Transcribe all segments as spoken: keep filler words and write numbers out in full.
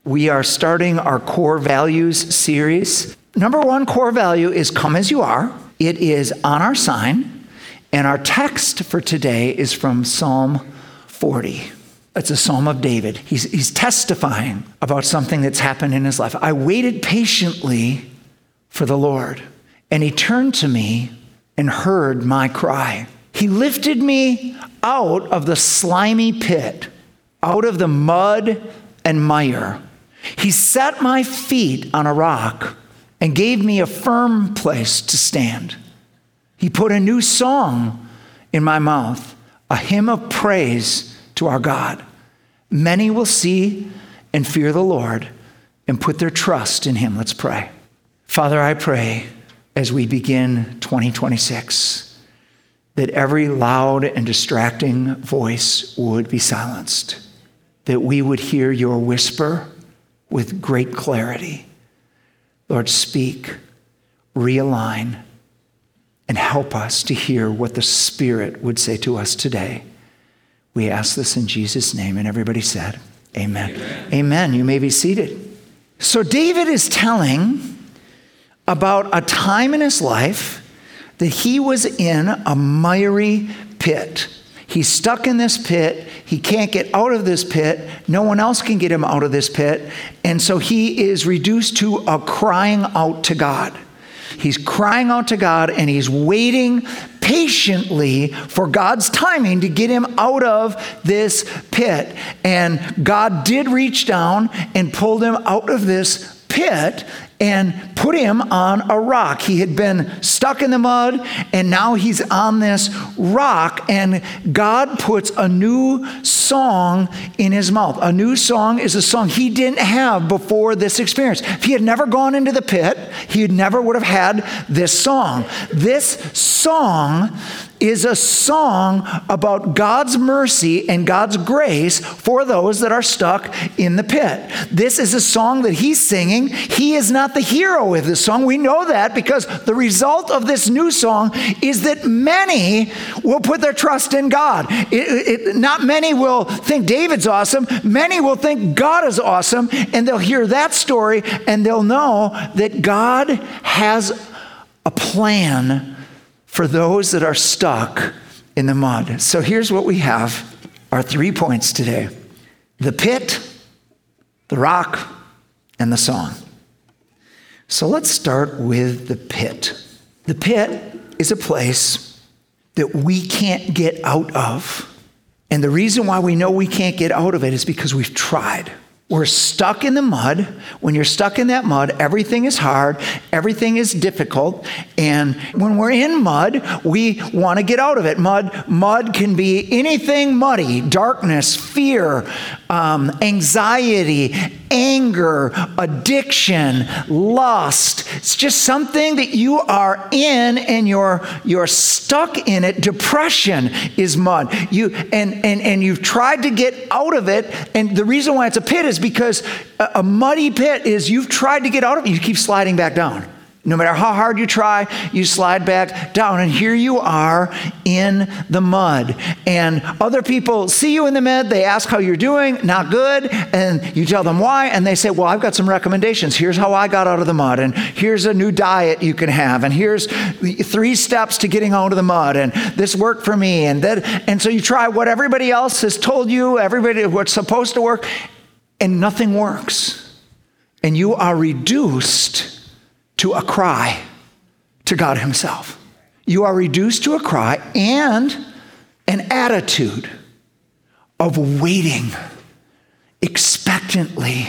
We are starting our core values series. Number one core value is come as you are. It is on our sign. And our text for today is from Psalm forty. It's a Psalm of David. He's, he's testifying about something that's happened in his life. I waited patiently for the Lord, and he turned to me and heard my cry. He lifted me out of the slimy pit, out of the mud and mire. He set my feet on a rock and gave me a firm place to stand. He put a new song in my mouth, a hymn of praise to our God. Many will see and fear the Lord and put their trust in him. Let's pray. Father, I pray as we begin twenty twenty-six that every loud and distracting voice would be silenced, that we would hear your whisper with great clarity. Lord, speak, realign, and help us to hear what the Spirit would say to us today. We ask this in Jesus' name, and everybody said, amen. Amen. Amen. You may be seated. So David is telling about a time in his life that he was in a miry pit. He's stuck in this pit. He can't get out of this pit. No one else can get him out of this pit. And so he is reduced to a crying out to God. He's crying out to God, and he's waiting patiently for God's timing to get him out of this pit. And God did reach down and pulled him out of this pit and put him on a rock. He had been stuck in the mud, and now he's on this rock, and God puts a new song in his mouth. A new song is a song he didn't have before this experience. If he had never gone into the pit, he never would have had this song. This song is a song about God's mercy and God's grace for those that are stuck in the pit. This is a song that he's singing. He is not the hero with this song. We know that because the result of this new song is that many will put their trust in God. It, it, not many will think David's awesome. Many will think God is awesome, and they'll hear that story and they'll know that God has a plan for those that are stuck in the mud. So here's what we have, our three points today: the pit, the rock, and the song. So let's start with the pit. The pit is a place that we can't get out of. And the reason why we know we can't get out of it is because we've tried. We're stuck in the mud. When you're stuck in that mud, everything is hard, everything is difficult, and when we're in mud, we want to get out of it. Mud, mud can be anything muddy: darkness, fear, um, anxiety, anger, addiction, lust. It's just something that you are in and you're you're stuck in it. Depression is mud. You and and and you've tried to get out of it, and the reason why it's a pit is because a, a muddy pit is you've tried to get out of it, you keep sliding back down. No matter how hard you try, you slide back down. And here you are in the mud. And other people see you in the mud. They ask how you're doing. Not good. And you tell them why. And they say, well, I've got some recommendations. Here's how I got out of the mud. And here's a new diet you can have. And here's three steps to getting out of the mud. And this worked for me. And that, and so you try what everybody else has told you, everybody what's supposed to work, and nothing works. And you are reduced to a cry to God himself. You are reduced to a cry and an attitude of waiting expectantly,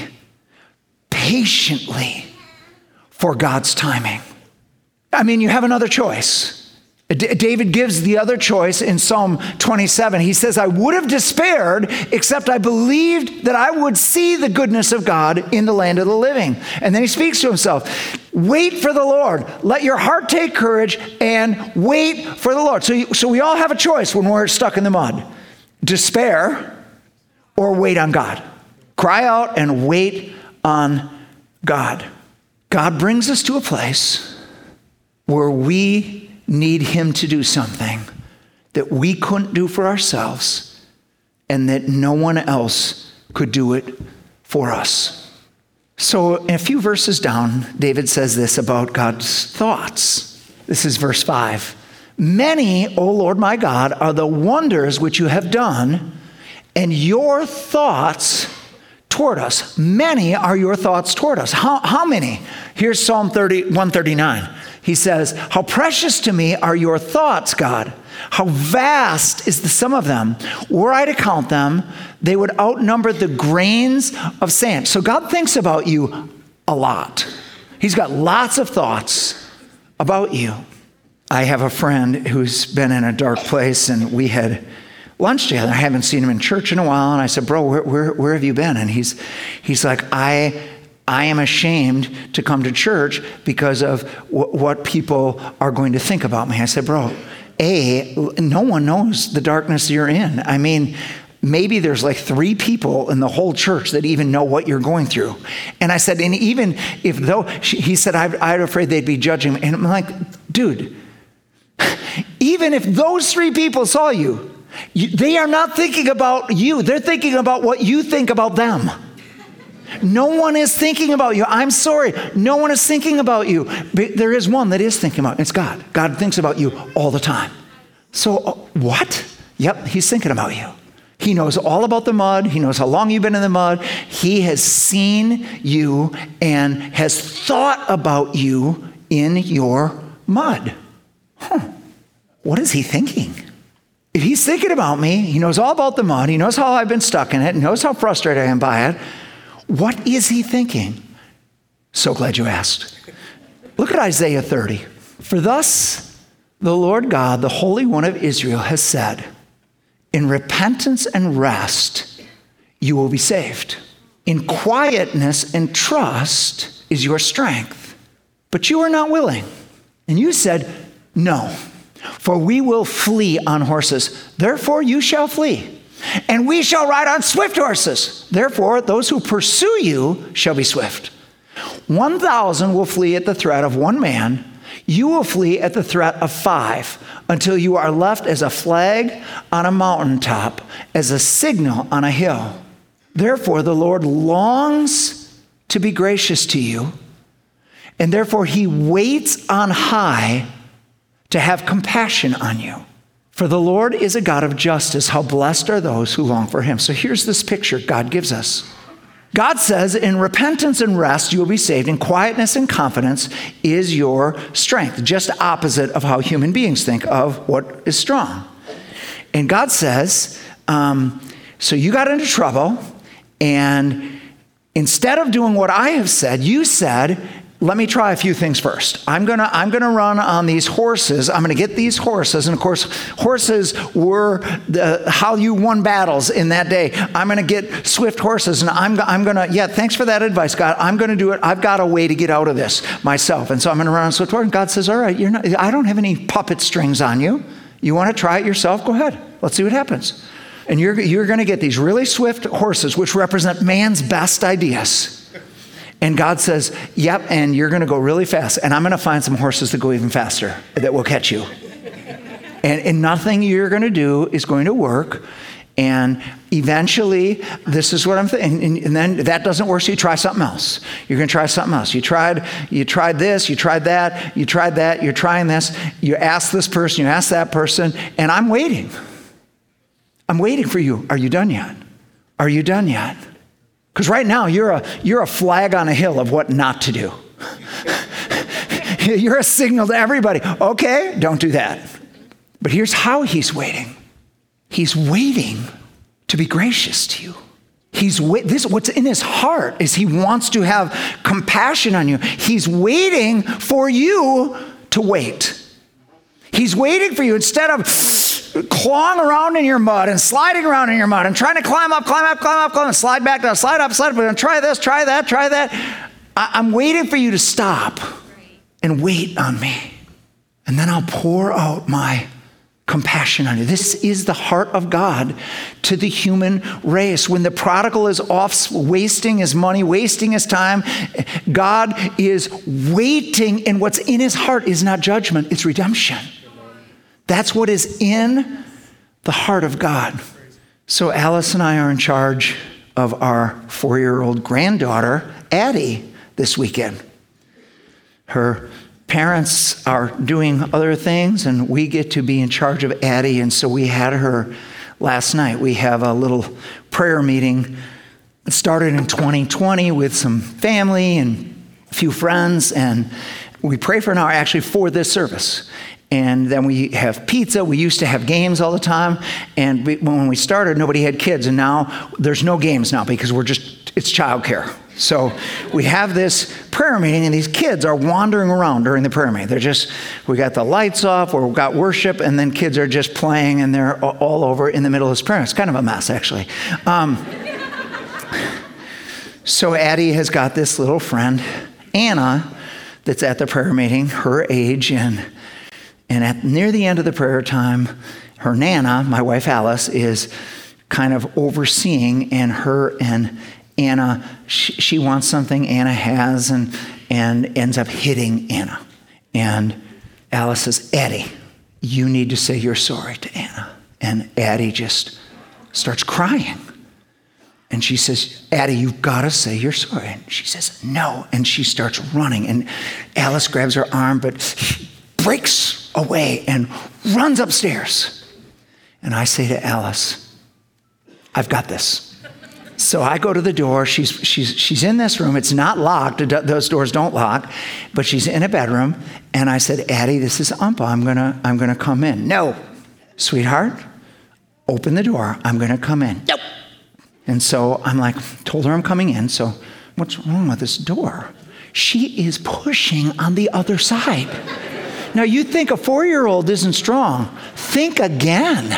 patiently for God's timing. I mean, you have another choice. D- David gives the other choice in Psalm twenty-seven. He says, I would have despaired, except I believed that I would see the goodness of God in the land of the living. And then he speaks to himself. Wait for the Lord. Let your heart take courage and wait for the Lord. So, you, so we all have a choice when we're stuck in the mud. Despair or wait on God. Cry out and wait on God. God brings us to a place where we need him to do something that we couldn't do for ourselves and that no one else could do it for us. So in a few verses down, David says this about God's thoughts. This is verse five. Many, O Lord my God, are the wonders which you have done, and your thoughts toward us. Many are your thoughts toward us. How, how many? Here's Psalm thirty, one thirty-nine. He says, how precious to me are your thoughts, God. How vast is the sum of them. Were I to count them, they would outnumber the grains of sand. So God thinks about you a lot. He's got lots of thoughts about you. I have a friend who's been in a dark place, and we had lunch together. I haven't seen him in church in a while, and I said, bro, where, where, where have you been? And he's he's like, I I am ashamed to come to church because of w- what people are going to think about me. I said, bro, A, no one knows the darkness you're in. I mean, maybe there's like three people in the whole church that even know what you're going through. And I said, and even if though, he said, I'm, I'm afraid they'd be judging me. And I'm like, dude, even if those three people saw you, you, they are not thinking about you. They're thinking about what you think about them. No one is thinking about you. I'm sorry. No one is thinking about you. But there is one that is thinking about you. It's God. God thinks about you all the time. So uh, what? Yep, he's thinking about you. He knows all about the mud. He knows how long you've been in the mud. He has seen you and has thought about you in your mud. Huh. What is he thinking? If he's thinking about me, he knows all about the mud. He knows how I've been stuck in it. He knows how frustrated I am by it. What is he thinking? So glad you asked. Look at Isaiah thirty. For thus the Lord God, the Holy One of Israel, has said, in repentance and rest, you will be saved. In quietness and trust is your strength. But you are not willing. And you said, no, for we will flee on horses. Therefore you shall flee. And we shall ride on swift horses. Therefore, those who pursue you shall be swift. One thousand will flee at the threat of one man. You will flee at the threat of five, until you are left as a flag on a mountaintop, as a signal on a hill. Therefore, the Lord longs to be gracious to you, and therefore he waits on high to have compassion on you. For the Lord is a God of justice. How blessed are those who long for him. So here's this picture God gives us. God says, in repentance and rest, you will be saved. In quietness and confidence is your strength. Just opposite of how human beings think of what is strong. And God says, um, so you got into trouble, and instead of doing what I have said, you said, let me try a few things first. I'm gonna, I'm gonna run on these horses. I'm gonna get these horses. And of course, horses were the, how you won battles in that day. I'm gonna get swift horses, and I'm, I'm gonna, yeah, thanks for that advice, God. I'm gonna do it. I've got a way to get out of this myself. And so I'm gonna run on swift horses. And God says, all right, you're not, I don't have any puppet strings on you. You wanna try it yourself? Go ahead. Let's see what happens. And you're, you're gonna get these really swift horses, which represent man's best ideas. And God says, yep, and you're going to go really fast. And I'm going to find some horses that go even faster that will catch you. And, and nothing you're going to do is going to work. And eventually, this is what I'm thinking. And, and then that doesn't work, so you try something else. You're going to try something else. You tried, you tried this, you tried that, you tried that, you're trying this. You ask this person, you ask that person, and I'm waiting. I'm waiting for you. Are you done yet? Are you done yet? Because right now, you're a, you're a flag on a hill of what not to do. You're a signal to everybody. Okay, don't do that. But here's how he's waiting. He's waiting to be gracious to you. He's wait, this what's in his heart is he wants to have compassion on you. He's waiting for you to wait. He's waiting for you instead of clawing around in your mud and sliding around in your mud and trying to climb up, climb up, climb up, climb up, slide back down, slide up, slide up, and try this, try that, try that. I, I'm waiting for you to stop and wait on me. And then I'll pour out my compassion on you. This is the heart of God to the human race. When the prodigal is off wasting his money, wasting his time, God is waiting, and what's in his heart is not judgment, it's redemption. That's what is in the heart of God. So Alice and I are in charge of our four-year-old granddaughter, Addie this weekend. Her parents are doing other things, and we get to be in charge of Addie, and so we had her last night. We have a little prayer meeting. It started in twenty twenty with some family and a few friends, and we pray for an hour actually for this service. And then we have pizza. We used to have games all the time. And we, when we started, nobody had kids. And now there's no games now because we're just, it's childcare. So we have this prayer meeting, and these kids are wandering around during the prayer meeting. They're just, we got the lights off, or we've got worship, and then kids are just playing, and they're all over in the middle of this prayer. It's kind of a mess, actually. Um, so Addie has got this little friend, Anna, that's at the prayer meeting, her age, and And at near the end of the prayer time, her Nana, my wife Alice, is kind of overseeing, and her and Anna, she, she wants something Anna has, and, and ends up hitting Anna. And Alice says, Addie, you need to say you're sorry to Anna. And Addie just starts crying. And she says, Addie, you've got to say you're sorry. And she says, no. And she starts running. And Alice grabs her arm, but breaks away and runs upstairs. And I say to Alice, I've got this. So I go to the door. She's she's she's in this room. It's not locked. Those doors don't lock, but she's in a bedroom. And I said, Addie, this is Umpa. I'm gonna I'm gonna come in. No, sweetheart, open the door. I'm gonna come in. Nope. And so I'm like, told her I'm coming in. So what's wrong with this door? She is pushing on the other side. Now, you think a four-year-old isn't strong. Think again.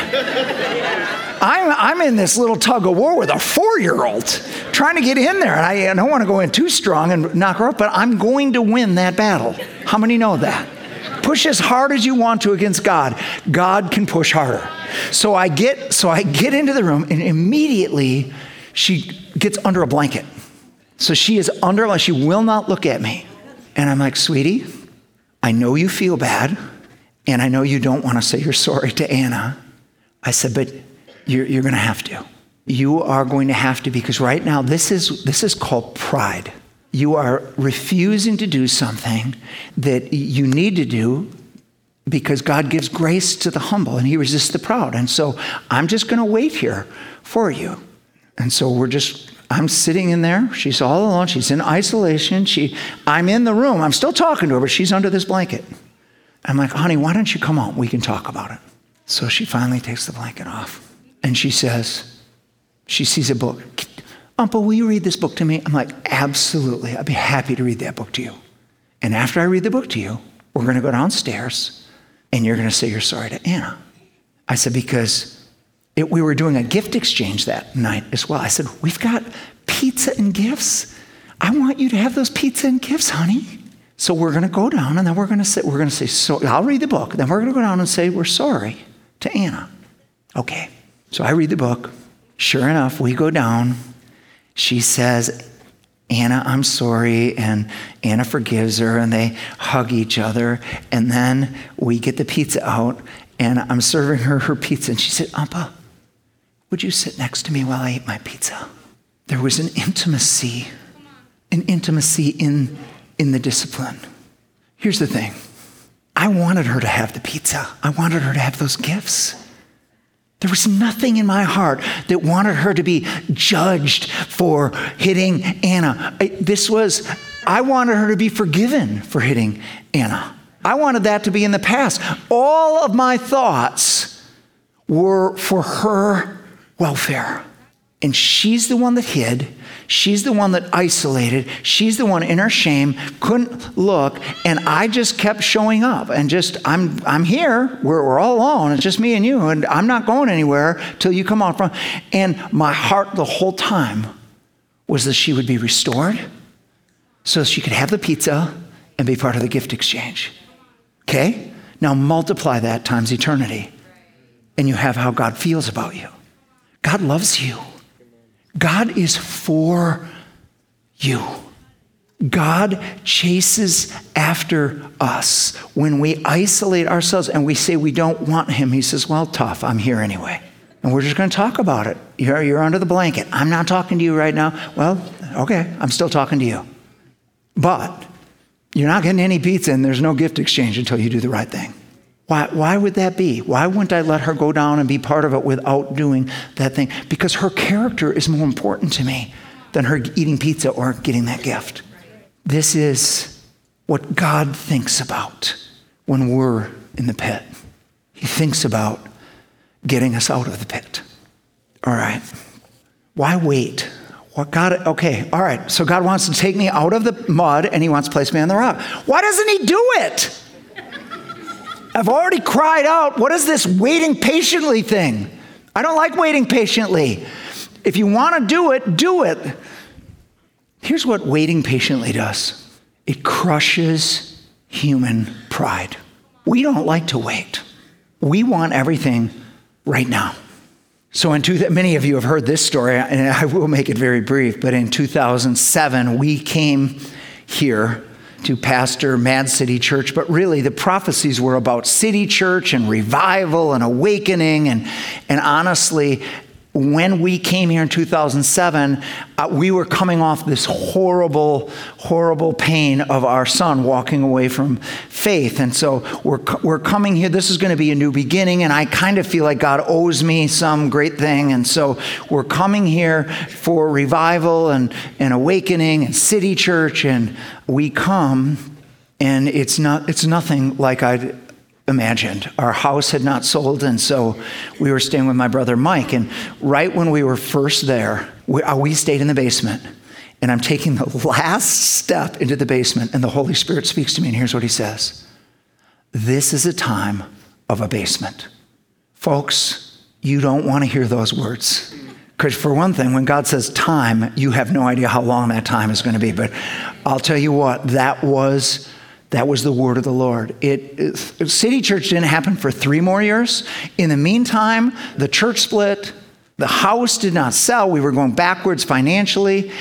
I'm, I'm in this little tug of war with a four-year-old trying to get in there. And I, I don't want to go in too strong and knock her up, but I'm going to win that battle. How many know that? Push as hard as you want to against God. God can push harder. So I get, so I get into the room, and immediately she gets under a blanket. So she is under, she will not look at me. And I'm like, sweetie, I know you feel bad, and I know you don't want to say you're sorry to Anna. I said, but you're, you're going to have to. You are going to have to, because right now this is this is called pride. You are refusing to do something that you need to do because God gives grace to the humble, and he resists the proud. And so I'm just going to wait here for you. And so we're just... I'm sitting in there. She's all alone. She's in isolation. She, I'm in the room. I'm still talking to her, but she's under this blanket. I'm like, honey, why don't you come on? We can talk about it. So she finally takes the blanket off. And she says, she sees a book. Umpa, will you read this book to me? I'm like, absolutely. I'd be happy to read that book to you. And after I read the book to you, we're going to go downstairs, and you're going to say you're sorry to Anna. I said, because... It, we were doing a gift exchange that night as well. I said, we've got pizza and gifts. I want you to have those pizza and gifts, honey. So we're going to go down, and then we're going to say, we're going to say, so I'll read the book. Then we're going to go down and say, we're sorry to Anna. Okay. So I read the book. Sure enough, we go down. She says, Anna, I'm sorry. And Anna forgives her, and they hug each other. And then we get the pizza out, and I'm serving her her pizza. And she said, Umpa, would you sit next to me while I eat my pizza? There was an intimacy, an intimacy in, in the discipline. Here's the thing. I wanted her to have the pizza. I wanted her to have those gifts. There was nothing in my heart that wanted her to be judged for hitting Anna. I, this was, I wanted her to be forgiven for hitting Anna. I wanted that to be in the past. All of my thoughts were for her welfare. And she's the one that hid. She's the one that isolated. She's the one in her shame, couldn't look. And I just kept showing up and just, I'm I'm here. We're, we're all alone. It's just me and you. And I'm not going anywhere till you come on from. And my heart the whole time was that she would be restored so she could have the pizza and be part of the gift exchange. Okay? Now multiply that times eternity. And you have how God feels about you. God loves you. God is for you. God chases after us. When we isolate ourselves and we say we don't want him, he says, well, tough, I'm here anyway. And we're just going to talk about it. You're, you're under the blanket. I'm not talking to you right now. Well, Okay, I'm still talking to you. But you're not getting any pizza and there's no gift exchange until you do the right thing. Why, why would that be? Why wouldn't I let her go down and be part of it without doing that thing? Because her character is more important to me than her eating pizza or getting that gift. This is what God thinks about when we're in the pit. He thinks about getting us out of the pit. All right. Why wait? What God, okay, all right. So God wants to take me out of the mud and he wants to place me on the rock. Why doesn't he do it? I've already cried out. What is this waiting patiently thing? I don't like waiting patiently. If you want to do it, do it. Here's what waiting patiently does. It crushes human pride. We don't like to wait. We want everything right now. So in two, many of you have heard this story, and I will make it very brief, but in two thousand seven, we came here to pastor Mad City Church, but really the prophecies were about City Church and revival and awakening, and, and honestly, when we came here in two thousand seven, uh, we were coming off this horrible, horrible pain of our son walking away from faith. And so we're we're coming here. This is going to be a new beginning, and I kind of feel like God owes me some great thing. And so we're coming here for revival and, and awakening and City Church, and we come, and it's not it's nothing like I'd imagined. Our house had not sold, and so we were staying with my brother Mike. And right when we were first there, we, uh, we stayed in the basement. And I'm taking the last step into the basement, and the Holy Spirit speaks to me, and here's what he says. This is a time of abasement. Folks, you don't want to hear those words. Because for one thing, when God says time, you have no idea how long that time is going to be. But I'll tell you what, that was That was the word of the Lord. It, it, City Church didn't happen for three more years. In the meantime, the church split. The house did not sell. We were going backwards financially.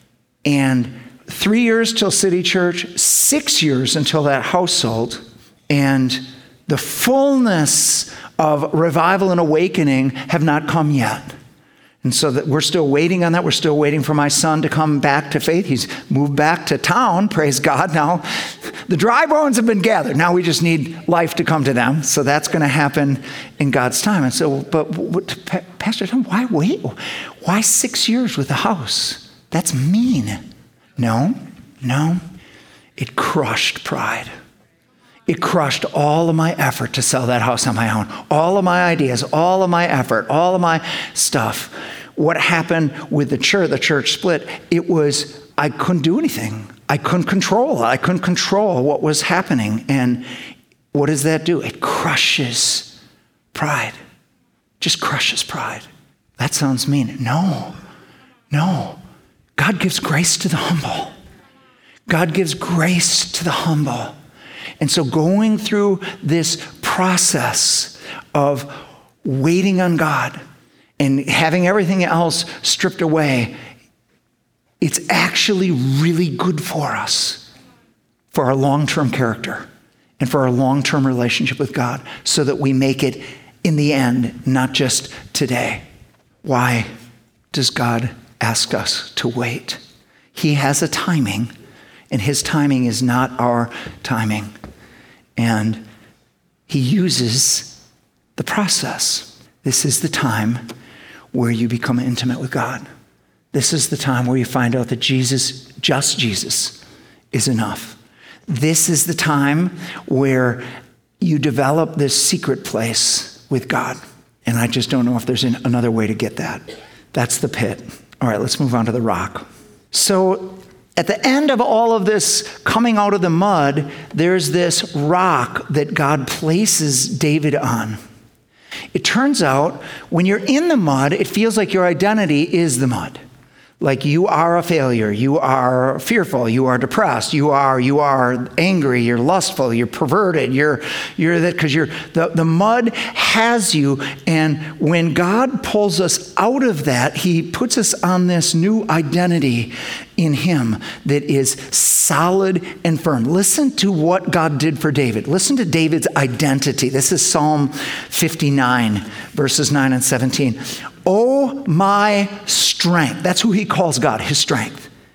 And three years till City Church, six years until that house sold. And the fullness of revival and awakening have not come yet. And so that we're still waiting on that. We're still waiting for my son to come back to faith. He's moved back to town, praise God. Now, the dry bones have been gathered. Now we just need life to come to them. So that's going to happen in God's time. And so, but what, Pastor Tom, why wait? Why six years with the house? That's mean. No, no. It crushed pride. It crushed all of my effort to sell that house on my own. All of my ideas, all of my effort, all of my stuff. What happened with the church, the church split, it was, I couldn't do anything. I couldn't control it. I couldn't control what was happening. And what does that do? It crushes pride. Just crushes pride. That sounds mean. No, no. God gives grace to the humble. God gives grace to the humble. And so going through this process of waiting on God and having everything else stripped away, it's actually really good for us, for our long-term character and for our long-term relationship with God, so that we make it in the end, not just today. Why does God ask us to wait? He has a timing, and his timing is not our timing. And he uses the process. This is the time where you become intimate with God. This is the time where you find out that Jesus, just Jesus, is enough. This is the time where you develop this secret place with God. And I just don't know if there's another way to get that. That's the pit. All right, let's move on to the rock. So at the end of all of this coming out of the mud, there's this rock that God places David on. It turns out when you're in the mud, it feels like your identity is the mud. Like you are a failure, you are fearful, you are depressed, you are you are angry, you're lustful, you're perverted, you're you're that because you're the, the mud has you. And when God pulls us out of that, he puts us on this new identity in him that is solid and firm. Listen to what God did for David. Listen to David's identity. This is Psalm fifty-nine, verses nine and seventeen. Oh, my strength. That's who he calls God, his strength.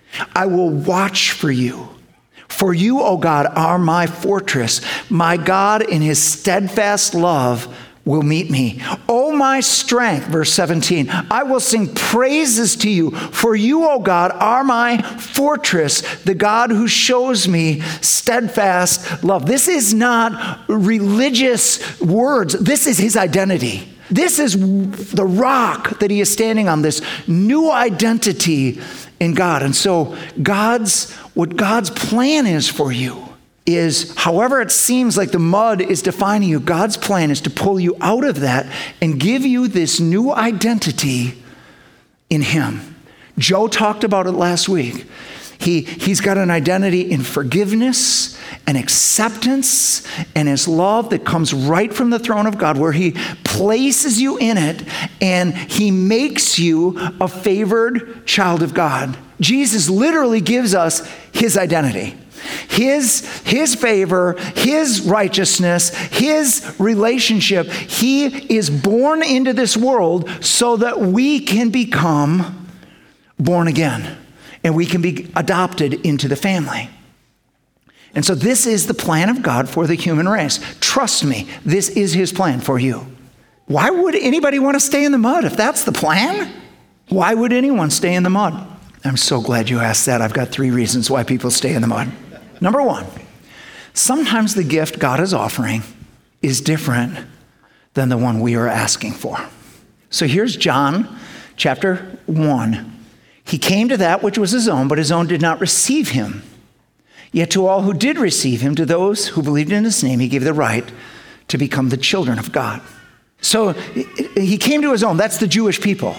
I will watch for you. For you, O God, are my fortress. My God in his steadfast love will meet me. O my strength, verse seventeen, I will sing praises to you. For you, O God, are my fortress, the God who shows me steadfast love. This is not religious words. This is his identity. This is the rock that he is standing on, this new identity in God. And so God's, what God's plan is for you is, however it seems like the mud is defining you, God's plan is to pull you out of that and give you this new identity in him. Joe talked about it last week. He, he's got an identity in forgiveness and acceptance and his love that comes right from the throne of God, where he places you in it and he makes you a favored child of God. Jesus literally gives us his identity. His, his favor, his righteousness, his relationship. He is born into this world so that we can become born again and we can be adopted into the family. And so this is the plan of God for the human race. Trust me, this is his plan for you. Why would anybody want to stay in the mud if that's the plan? Why would anyone stay in the mud? I'm so glad you asked that. I've got three reasons why people stay in the mud. Number one, sometimes the gift God is offering is different than the one we are asking for. So here's John chapter one. He came to that which was his own, but his own did not receive him. Yet to all who did receive him, to those who believed in his name, he gave the right to become the children of God. So he came to his own. That's the Jewish people.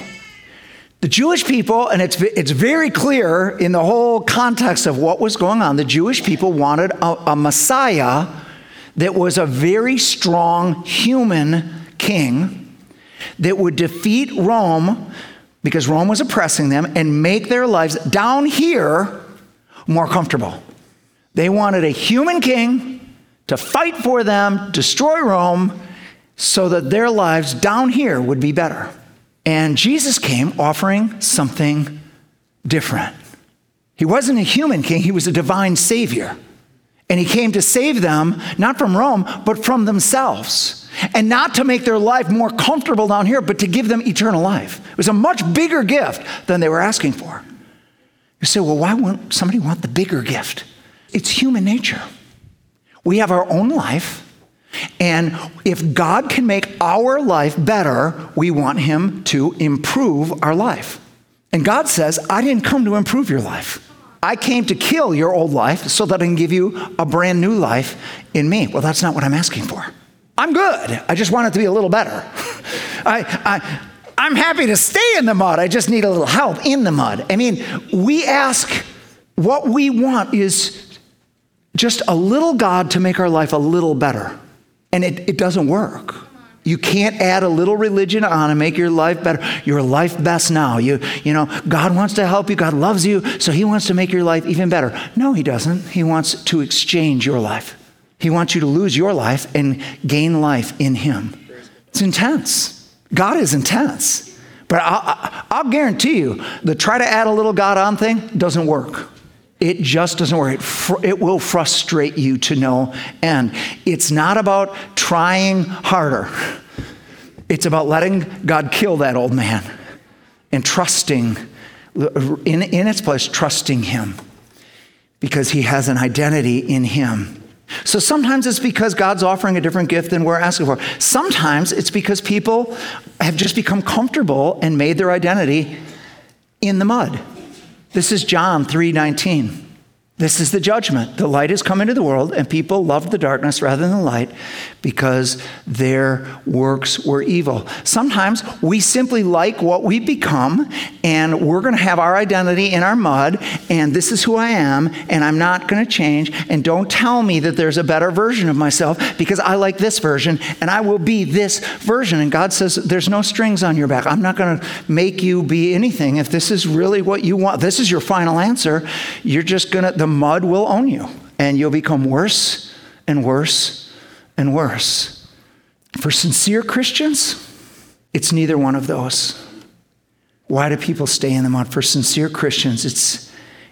The Jewish people, and it's, it's very clear in the whole context of what was going on, the Jewish people wanted a, a Messiah that was a very strong human king that would defeat Rome, because Rome was oppressing them, and make their lives down here more comfortable. They wanted a human king to fight for them, destroy Rome, so that their lives down here would be better. And Jesus came offering something different. He wasn't a human king, he was a divine savior. And he came to save them, not from Rome, but from themselves. And not to make their life more comfortable down here, but to give them eternal life. It was a much bigger gift than they were asking for. You say, well, why wouldn't somebody want the bigger gift? It's human nature. We have our own life. And if God can make our life better, we want him to improve our life. And God says, I didn't come to improve your life. I came to kill your old life so that I can give you a brand new life in me. Well, that's not what I'm asking for. I'm good. I just want it to be a little better. I, I, I'm happy to stay in the mud. I just need a little help in the mud. I mean, we ask, what we want is just a little God to make our life a little better. And it, it doesn't work. You can't add a little religion on and make your life better. Your life best now. You, you know, God wants to help you. God loves you. So he wants to make your life even better. No, he doesn't. He wants to exchange your life. He wants you to lose your life and gain life in him. It's intense. God is intense. But I'll, I'll guarantee you, the try to add a little God on thing doesn't work. It just doesn't work. It, fr- it will frustrate you to no end. It's not about trying harder. It's about letting God kill that old man and trusting, in, in its place, trusting him because he has an identity in him. So sometimes it's because God's offering a different gift than we're asking for. Sometimes it's because people have just become comfortable and made their identity in the mud. This is John three nineteen. This is the judgment. The light has come into the world, and people loved the darkness rather than the light because their works were evil. Sometimes we simply like what we've become, and we're going to have our identity in our mud, and this is who I am, and I'm not going to change, and don't tell me that there's a better version of myself because I like this version, and I will be this version. And God says, there's no strings on your back. I'm not going to make you be anything. If this is really what you want, this is your final answer, you're just going to, the mud will own you, and you'll become worse and worse and worse. For sincere Christians, it's neither one of those. Why do people stay in the mud? For sincere Christians, it's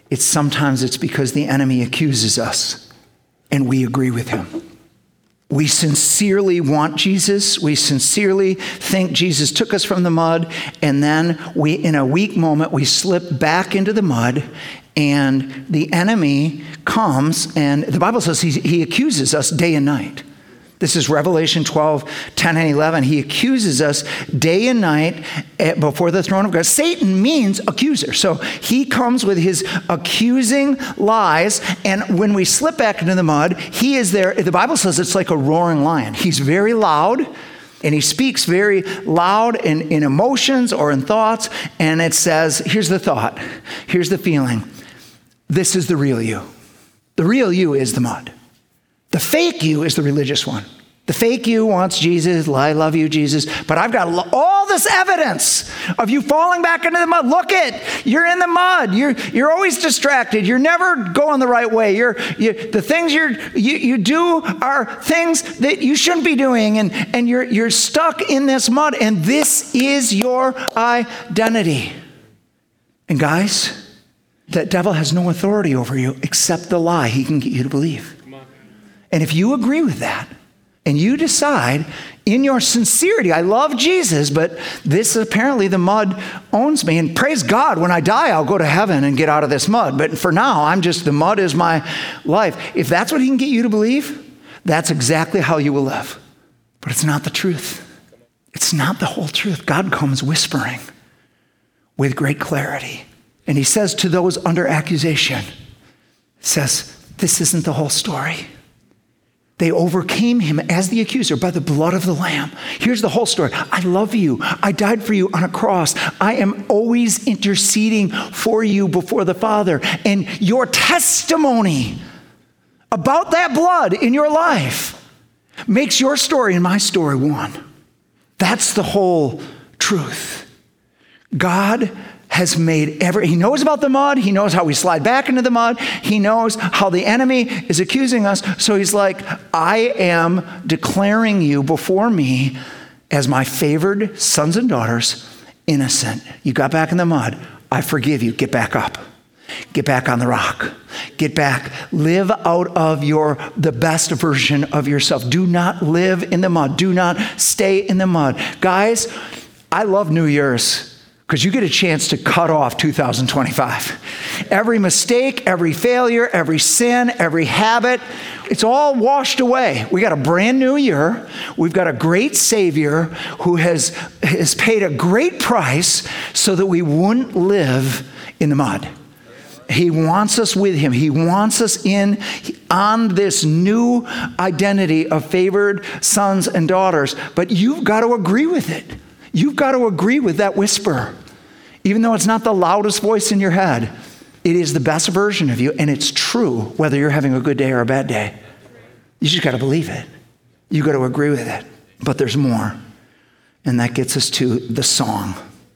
It's sometimes it's because the enemy accuses us and we agree with him. We sincerely want Jesus. We sincerely think Jesus took us from the mud. And then we, in a weak moment, we slip back into the mud, and the enemy comes, and the Bible says he, he accuses us day and night. This is Revelation twelve, ten and eleven. He accuses us day and night before the throne of God. Satan means accuser. So he comes with his accusing lies, and when we slip back into the mud, he is there. The Bible says it's like a roaring lion. He's very loud, and he speaks very loud in, in emotions or in thoughts, and it says, here's the thought, here's the feeling. This is the real you. The real you is the mud. The fake you is the religious one. The fake you wants Jesus, I love you, Jesus, but I've got all this evidence of you falling back into the mud. Look it, you're in the mud. You're you're always distracted. You're never going the right way. You're you, the things you're you, you do are things that you shouldn't be doing, and, and you're you're stuck in this mud, and this is your identity. And guys, that devil has no authority over you except the lie he can get you to believe. And if you agree with that, and you decide in your sincerity, I love Jesus, but this apparently the mud owns me, and praise God, when I die, I'll go to heaven and get out of this mud. But for now, I'm just, the mud is my life. If that's what he can get you to believe, that's exactly how you will live. But it's not the truth. It's not the whole truth. God comes whispering with great clarity. And he says to those under accusation, says, this isn't the whole story. They overcame him as the accuser by the blood of the Lamb. Here's the whole story. I love you. I died for you on a cross. I am always interceding for you before the Father. And your testimony about that blood in your life makes your story and my story one. That's the whole truth. God has made every, he knows about the mud. He knows how we slide back into the mud. He knows how the enemy is accusing us. So he's like, I am declaring you before me as my favored sons and daughters, innocent. You got back in the mud. I forgive you. Get back up. Get back on the rock. Get back. Live out of your the best version of yourself. Do not live in the mud. Do not stay in the mud. Guys, I love New Year's, because you get a chance to cut off two thousand twenty-five. Every mistake, every failure, every sin, every habit, it's all washed away. We got a brand new year. We've got a great Savior who has, has paid a great price so that we wouldn't live in the mud. He wants us with him. He wants us in on this new identity of favored sons and daughters. But you've got to agree with it. You've got to agree with that whisper. Even though it's not the loudest voice in your head, it is the best version of you, and it's true whether you're having a good day or a bad day. You just got to believe it. You got to agree with it. But there's more, and that gets us to the song.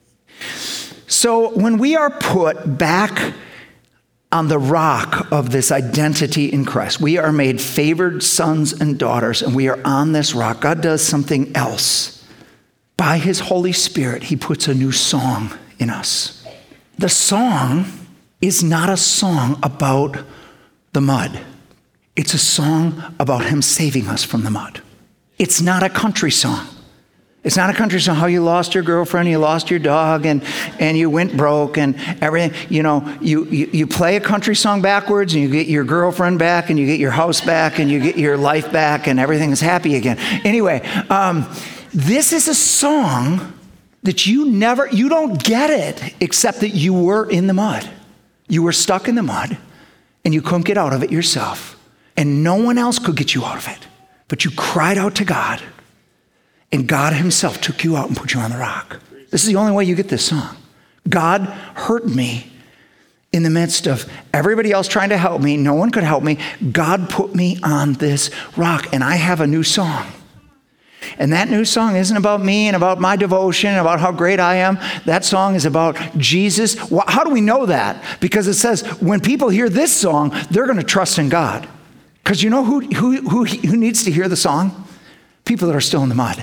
So when we are put back on the rock of this identity in Christ, we are made favored sons and daughters, and we are on this rock. God does something else. By his Holy Spirit, he puts a new song in us. The song is not a song about the mud. It's a song about him saving us from the mud. It's not a country song. It's not a country song how you lost your girlfriend, you lost your dog, and, and you went broke and everything. You know, you, you, you play a country song backwards and you get your girlfriend back and you get your house back and you get your life back and everything is happy again. Anyway, um, this is a song that you never, you don't get it except that you were in the mud. You were stuck in the mud and you couldn't get out of it yourself. And no one else could get you out of it. But you cried out to God, and God himself took you out and put you on the rock. This is the only way you get this song. God hurt me in the midst of everybody else trying to help me. No one could help me. God put me on this rock, and I have a new song. And that new song isn't about me and about my devotion, about how great I am. That song is about Jesus. How do we know that? Because it says when people hear this song, they're going to trust in God. Because you know who, who, who, who needs to hear the song? People that are still in the mud.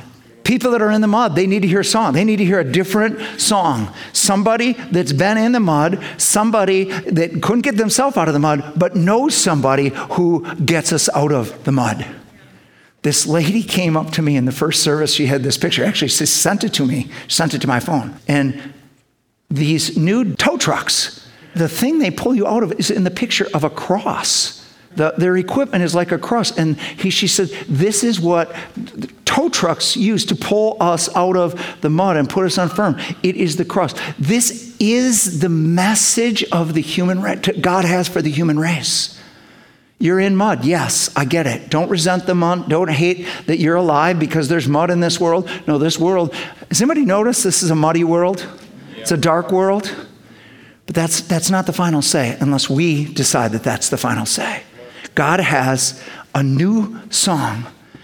People that are in the mud, they need to hear a song. They need to hear a different song. Somebody that's been in the mud, somebody that couldn't get themselves out of the mud, but knows somebody who gets us out of the mud. This lady came up to me in the first service. She had this picture. Actually, she sent it to me, sent it to my phone. And these new tow trucks, the thing they pull you out of is in the picture of a cross. The, their equipment is like a cross. And he, she said, this is what tow trucks use to pull us out of the mud and put us on firm. It is the cross. This is the message of the human race, God has for the human race. You're in mud. Yes, I get it. Don't resent the mud. Don't hate that you're alive because there's mud in this world. No, this world, has anybody noticed this is a muddy world? Yeah. It's a dark world. But that's, that's not the final say unless we decide that that's the final say. God has a new song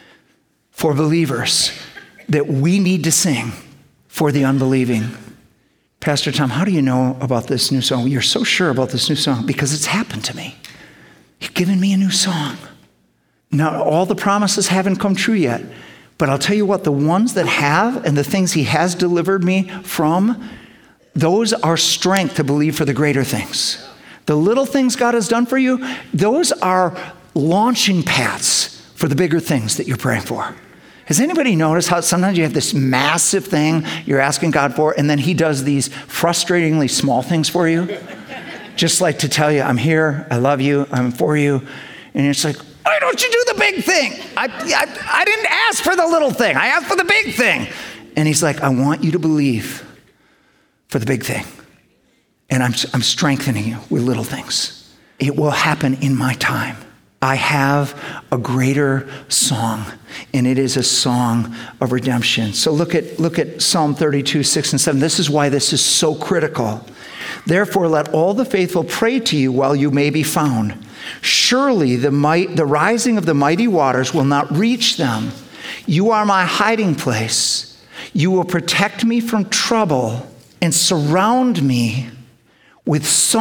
for believers that we need to sing for the unbelieving. Pastor Tom, how do you know about this new song? You're so sure about this new song because it's happened to me. You've given me a new song. Now, all the promises haven't come true yet, but I'll tell you what, the ones that have and the things he has delivered me from, those are strength to believe for the greater things. The little things God has done for you, those are launching pads for the bigger things that you're praying for. Has anybody noticed how sometimes you have this massive thing you're asking God for, and then he does these frustratingly small things for you? Just like to tell you, I'm here, I love you, I'm for you. And it's like, why don't you do the big thing? I, I, I didn't ask for the little thing. I asked for the big thing. And he's like, I want you to believe for the big thing. And I'm, I'm strengthening you with little things. It will happen in my time. I have a greater song, and it is a song of redemption. So look at, look at Psalm thirty-two, six and seven. This is why this is so critical. Therefore, let all the faithful pray to you while you may be found. Surely the might, the rising of the mighty waters will not reach them. You are my hiding place. You will protect me from trouble and surround me with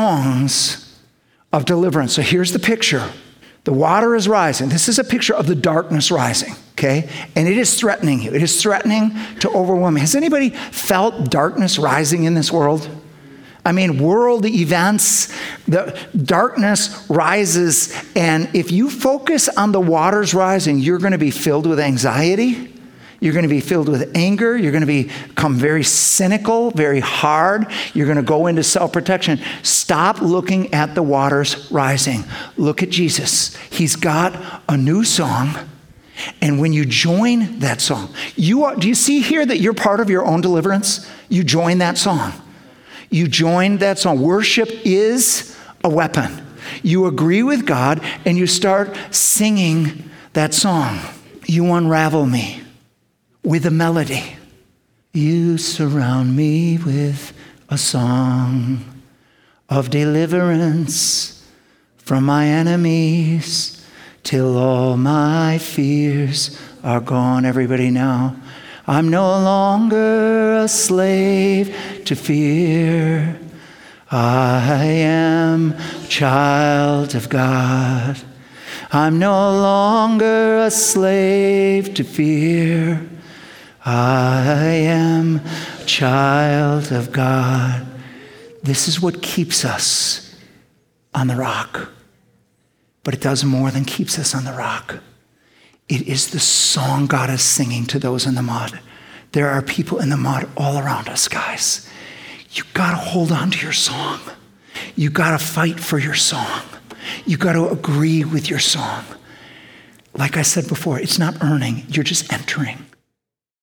songs of deliverance. So here's the picture. The water is rising. This is a picture of the darkness rising, okay? And it is threatening you. It is threatening to overwhelm you. Has anybody felt darkness rising in this world? I mean, world events, the darkness rises, and if you focus on the waters rising, you're going to be filled with anxiety. You're going to be filled with anger. You're going to become very cynical, very hard. You're going to go into self-protection. Stop looking at the waters rising. Look at Jesus. He's got a new song. And when you join that song, you are, do you see here that you're part of your own deliverance? You join that song. You join that song. Worship is a weapon. You agree with God and you start singing that song. You unravel me with a melody. You surround me with a song of deliverance from my enemies till all my fears are gone. Everybody now. I'm no longer a slave to fear. I am a child of God. I'm no longer a slave to fear. I am a child of God. This is what keeps us on the rock. But it does more than keeps us on the rock. It is the song God is singing to those in the mud. There are people in the mud all around us, guys. You gotta hold on to your song. You gotta fight for your song. You gotta agree with your song. Like I said before, it's not earning, you're just entering.